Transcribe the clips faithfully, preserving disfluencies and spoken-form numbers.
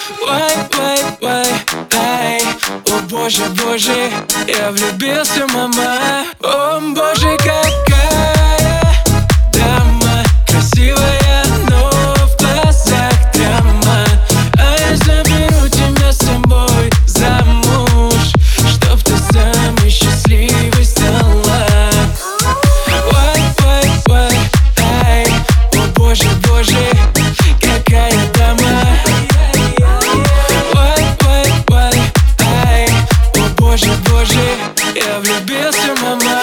Вай, вай, вай, ай. О боже, боже, я влюбился, мама. О боже, какая дама, красивая, но в глазах драма. А я заберу тебя с собой замуж, чтоб ты самый счастливый стала. Вай, вай, вай, ай. О боже, боже, какая дама. Вай, вай, вай, ай. О боже, боже, я влюбился, мама.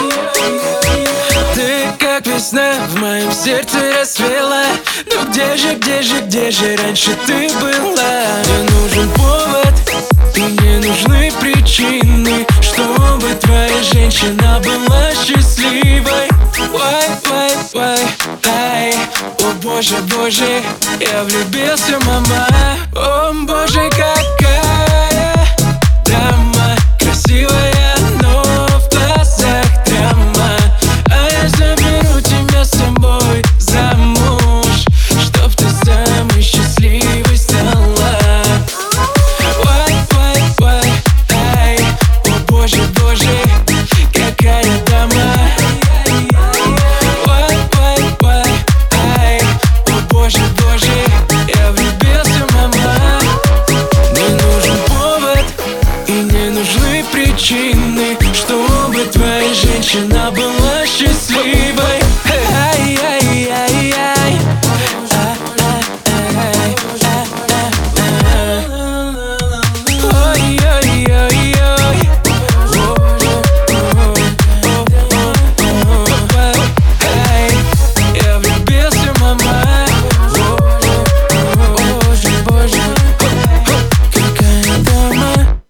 Ты как весна в моем сердце расцвела. Ну где же, где же, где же раньше ты была? Мне нужен повод и мне нужны причины, чтобы твоя женщина была счастливой. Вай, вай, вай, ай. О боже, боже, я влюбился, мама. О боже, какая дама, красивая, но в глазах драма. А я заберу тебя с собой замуж, чтоб ты самый счастливый стала. Вай, вай, вай, ай. О боже, боже, какая дама. Вай, вай, вай, ай. О боже, боже, я влюбился, мама. Мне нужен повод и мне нужны причины,